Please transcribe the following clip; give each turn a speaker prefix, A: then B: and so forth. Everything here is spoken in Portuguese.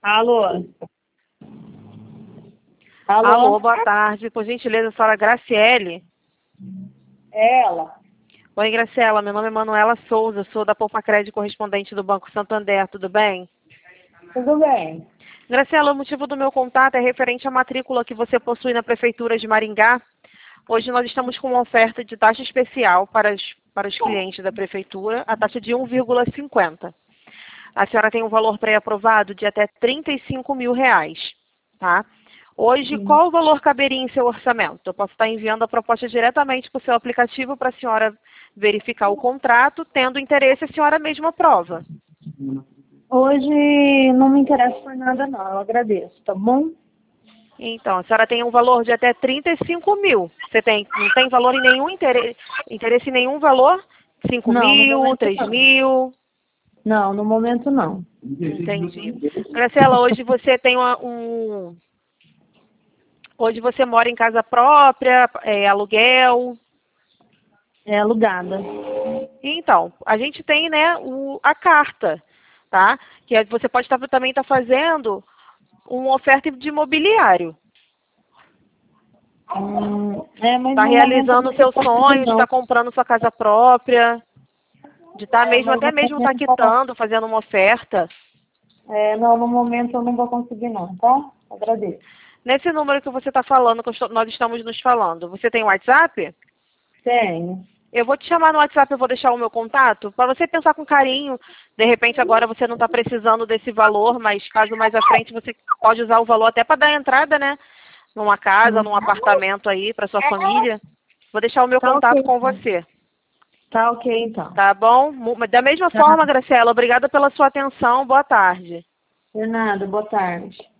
A: Alô?
B: Alô, boa tarde. Por gentileza, a senhora Graciele?
A: Ela?
B: Oi, Graciela. Meu nome é Manuela Souza. Sou da Poupa Crédito correspondente do Banco Santander. Tudo bem?
A: Tudo bem.
B: Graciela, o motivo do meu contato é referente à matrícula que você possui na Prefeitura de Maringá. Hoje nós estamos com uma oferta de taxa especial para os clientes da Prefeitura, a taxa de 1,50. A senhora tem um valor pré-aprovado de até R$ 35.000, tá? Hoje, qual o valor caberia em seu orçamento? Eu posso estar enviando a proposta diretamente para o seu aplicativo para a senhora verificar o contrato. Tendo interesse, a senhora mesma aprova.
A: Hoje não me interessa por nada não, eu agradeço, tá bom?
B: Então, a senhora tem um valor de até 35 mil. Você não tem valor em nenhum interesse em nenhum valor? 5
A: Não, no
B: mil,
A: momento
B: 3
A: não.
B: mil?
A: Não, no momento não.
B: Entendi. Graciela, hoje você tem hoje você mora em casa própria, aluguel?
A: É alugada.
B: Então, a gente tem, né, a carta, tá? Você pode também estar fazendo uma oferta de imobiliário.
A: Mas
B: Está
A: no momento eu
B: realizando
A: não
B: o seu
A: vou conseguir
B: sonho de
A: não.
B: estar comprando sua casa própria, de estar
A: Mas
B: até
A: no
B: mesmo estar
A: momento,
B: quitando, fazendo uma oferta.
A: não, no momento eu não vou conseguir não, tá? Agradeço.
B: Nesse número que você está falando, nós estamos nos falando, você tem WhatsApp?
A: Tenho.
B: Eu vou te chamar no WhatsApp, eu vou deixar o meu contato, para você pensar com carinho. De repente agora você não está precisando desse valor, mas caso mais à frente você pode usar o valor até para dar entrada, né? Numa casa, num apartamento aí, para sua família. Vou deixar o meu
A: Tá ok.
B: contato com você.
A: Tá ok então.
B: Tá bom? Da mesma
A: Tá.
B: forma, Graciela, obrigada pela sua atenção. Boa tarde.
A: De nada, boa tarde.